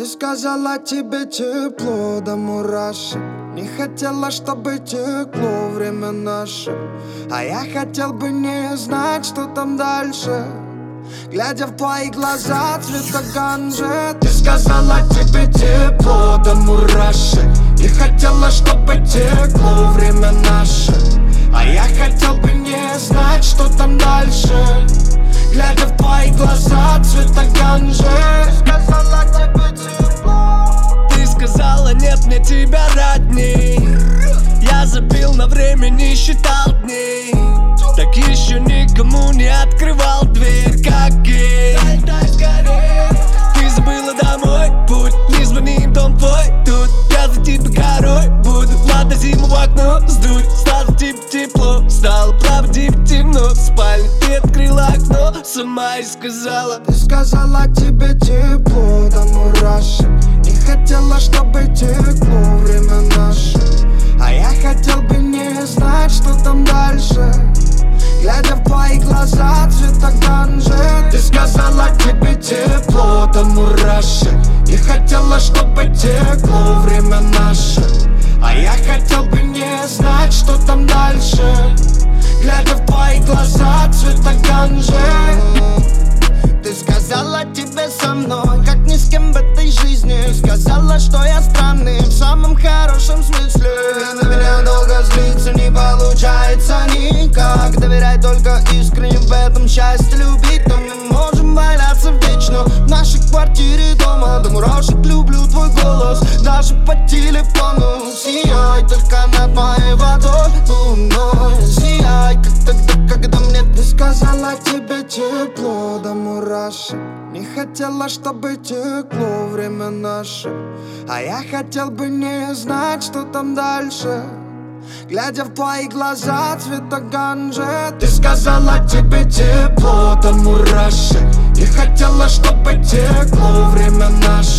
сказала, тебе тепло до мурашек. Не хотела, чтобы текло время наше, а я хотел бы не знать, что там дальше. Глядя в твои глаза цвета ганжи, ты сказала, тебе тепло до мурашек. Не хотела, чтобы текло время наше, а я хотел бы не знать, что там дальше. Глядя в твои глаза цвета ганжи, сказала, тебе тепло. Ты сказала, нет мне тебя родней. Я забил на время, не считал дней. Так еще никому не открывал дверь, как ей. Ты забыла домой путь, не звони им, дом твой тут. Я за тебя горой буду, ладно зиму в окно сдуть. Стало типа тепло, стало правда типа темно. В спальне ты открыла окно, сама и сказала. Ты сказала, тебе тепло до мурашек. Не хотела, чтобы текло время наше, а я хотел бы не знать, что там дальше. Глядя в твои глаза цвета ганжи, ты сказала, тебе тепло до мурашек. Не хотела, чтобы текло время наше, а я хотел бы не знать, что там дальше. Глядя в твои глаза цвета ганжи. Ты сказала, тебе со мной, как ни с кем в этой жизни. Сказала, что я странный в самом хорошем смысле. На меня долго злиться не получается никак. Доверяй только искренне, в этом счастье любить. Но мы можем валяться вечно в нашей квартире дома. До мурашек люблю твой голос, даже по телефону. Сияй только над моей водой луной. Сияй, как тогда, когда мне ты сказала, тебе тепло до мурашек. Не хотела, чтобы текло время наше, а я хотел бы не знать, что там дальше. Глядя в твои глаза цвета ганжи, ты сказала, тебе тепло до мурашек. Не хотела, чтобы текло время наше,